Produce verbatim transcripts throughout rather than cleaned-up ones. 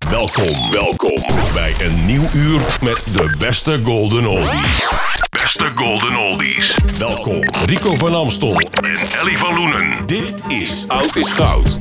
Welkom, welkom bij een nieuw uur met de beste golden oldies. Beste golden oldies. Welkom Rico van Amstel en Ellie van Loenen. Dit is Oud is Goud.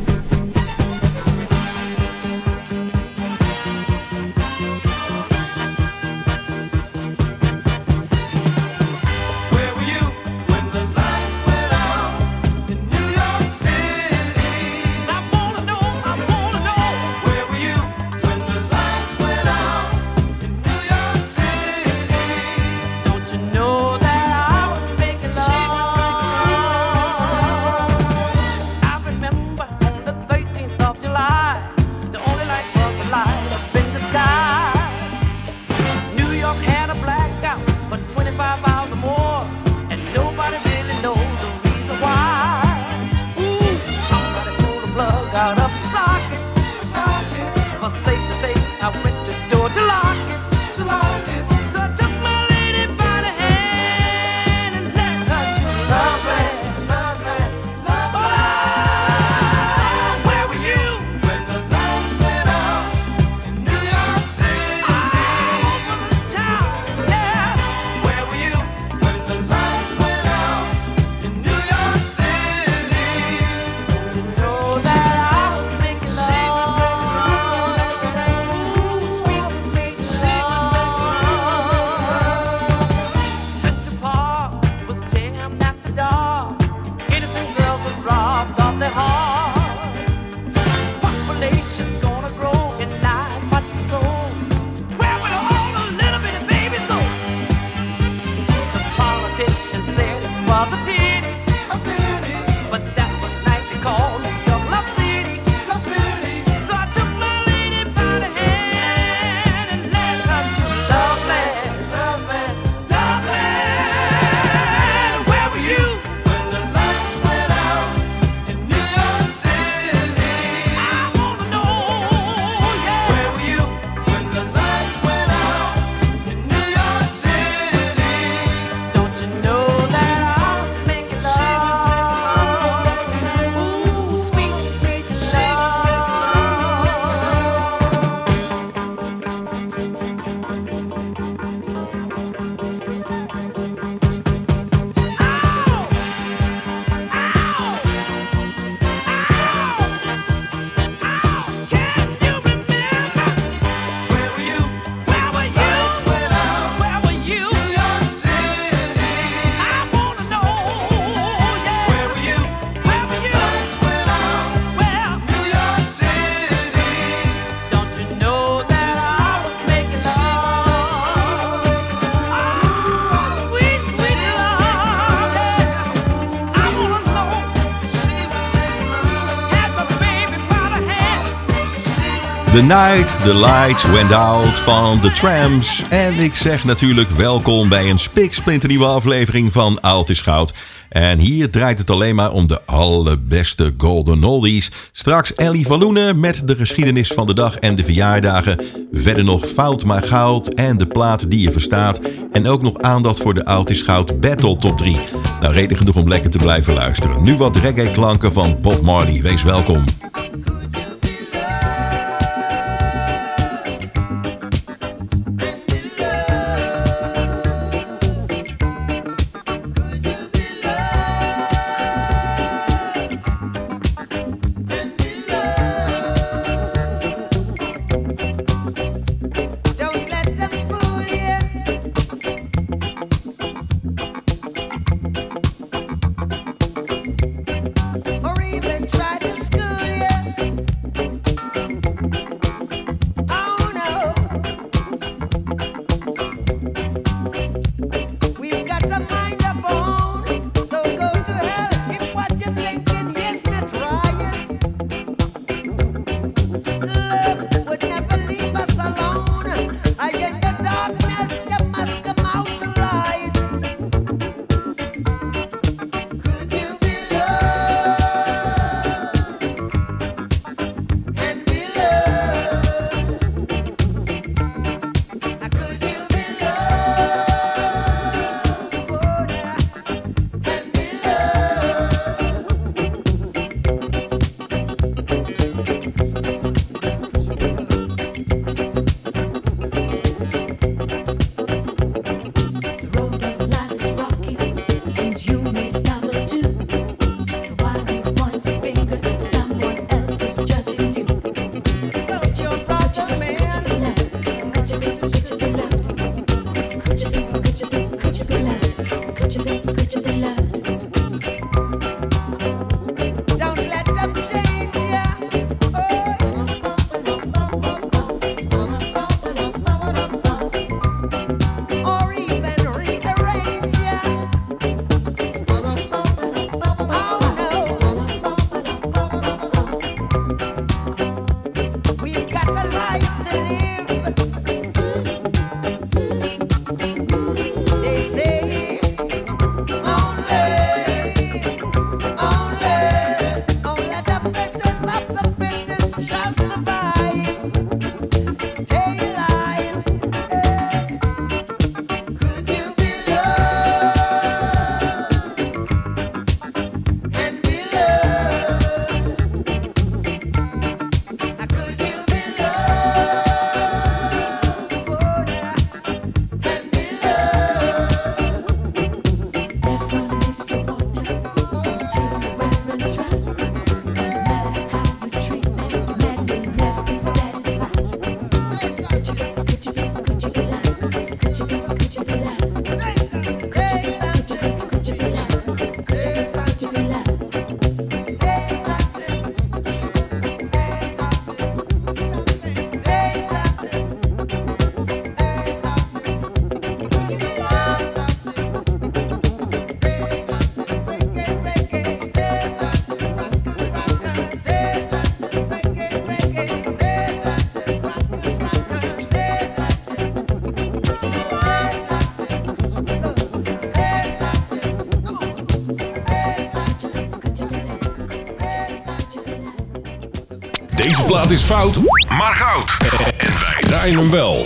The Night the Lights Went Out van The Tramps. En ik zeg natuurlijk welkom bij een spiksplinternieuwe aflevering van Oud is Goud. En hier draait het alleen maar om de allerbeste golden oldies. Straks Ellie van Loenen met de geschiedenis van de dag en de verjaardagen. Verder nog Fout maar Goud en de plaat die je verstaat. En ook nog aandacht voor de Oud is Goud Battle Top drie. Nou, reden genoeg om lekker te blijven luisteren. Nu wat reggae klanken van Bob Marley. Wees welkom. Or even try to school you. plaat is fout, maar goud. En wij draaien hem wel.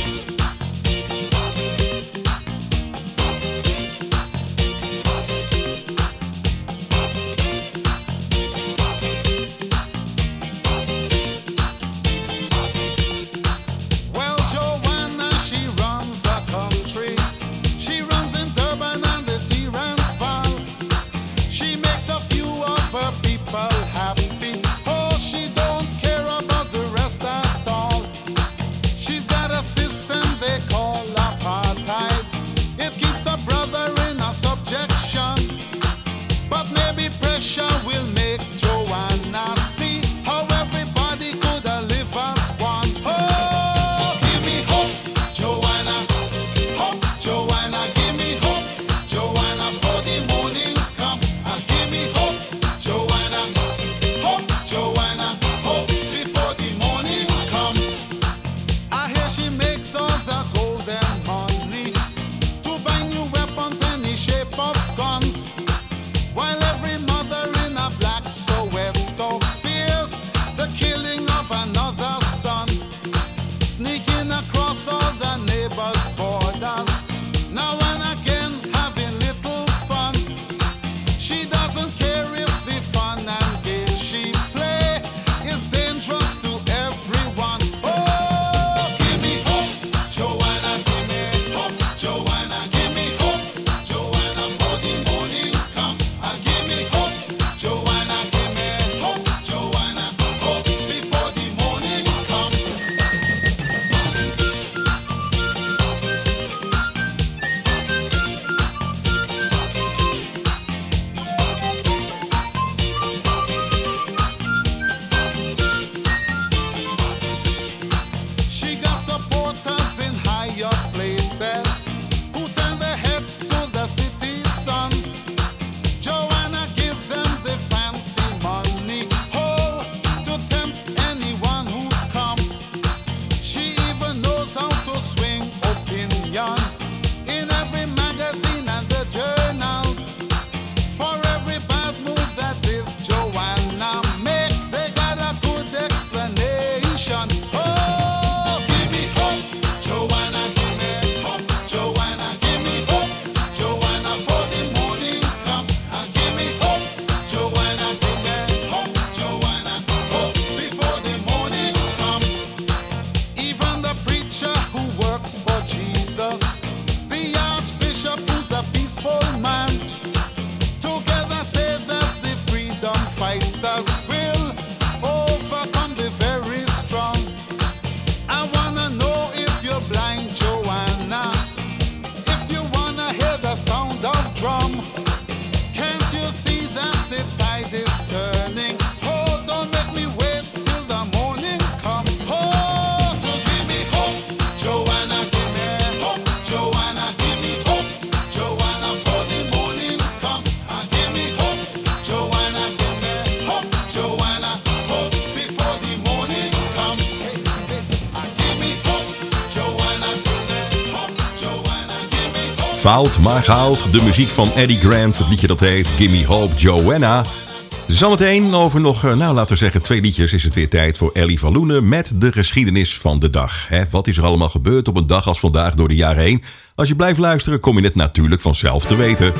Fout, maar goud. De muziek van Eddie Grant. Het liedje dat heet Gimme Hope, Joanna. Zometeen over nog, nou laten we zeggen, twee liedjes is het weer tijd voor Ellie van Loenen met de geschiedenis van de dag. He, wat is er allemaal gebeurd op een dag als vandaag door de jaren heen? Als je blijft luisteren, kom je het natuurlijk vanzelf te weten.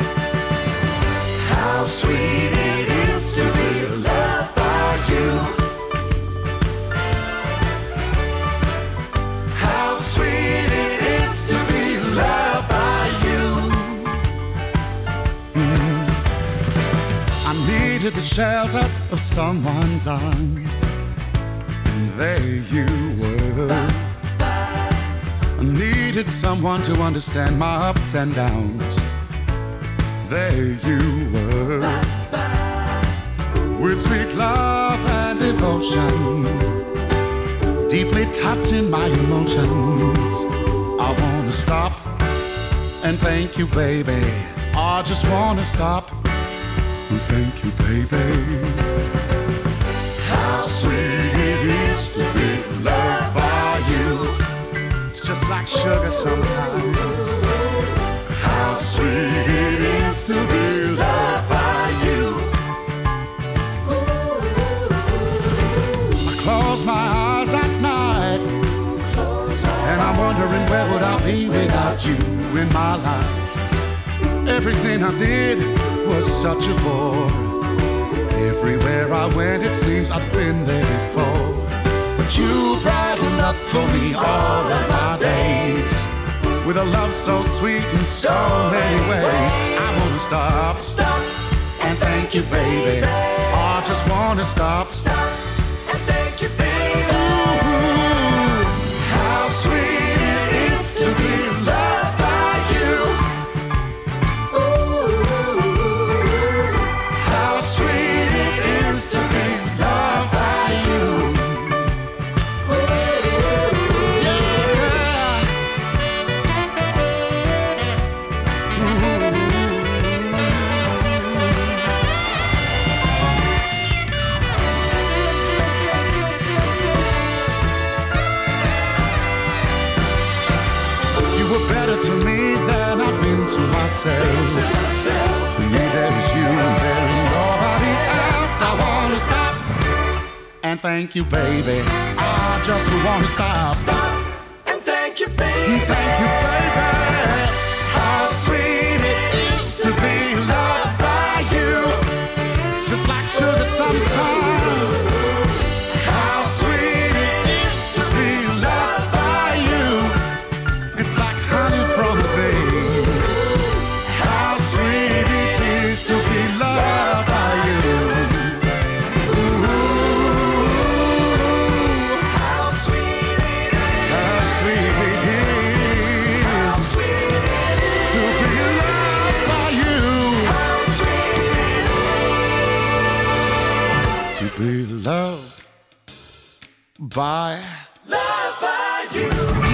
How sweet it is to be loved by you. How sweet it is to be loved by you. Mm. I needed the shelter of someone's arms, and there you were. I needed someone to understand my ups and downs. There you were, with sweet love and devotion, deeply touching my emotions. I wanna stop and thank you, baby. I just wanna stop and thank you, baby. How sweet it is to be loved by you. It's just like sugar sometimes. How sweet it is to be loved by you. I eyes at night, and I'm wondering where would I be without you in my life. Everything I did was such a bore. Everywhere I went, it seems I've been there before. But you brightened up for me all of my days with a love so sweet in so many ways. I wanna stop, stop, and thank you, baby. I just wanna stop, stop, and thank you, baby. Ooh, how sweet it is to be loved by you. Ooh, how sweet it is to be loved by you. To me than I've been to myself. For me there is you and there is nobody else. I wanna stop and thank you, baby. I just wanna stop. Stop and thank you, baby. Thank you, baby. How sweet it is to be loved by you. It's just like sugar sometimes. How sweet it is to be loved by you. It's like honey from a babe. How sweet it is to be loved by you. Ooh, how sweet it is. How sweet it is. How sweet it is to be loved by you. How sweet it is to be loved by, loved by you.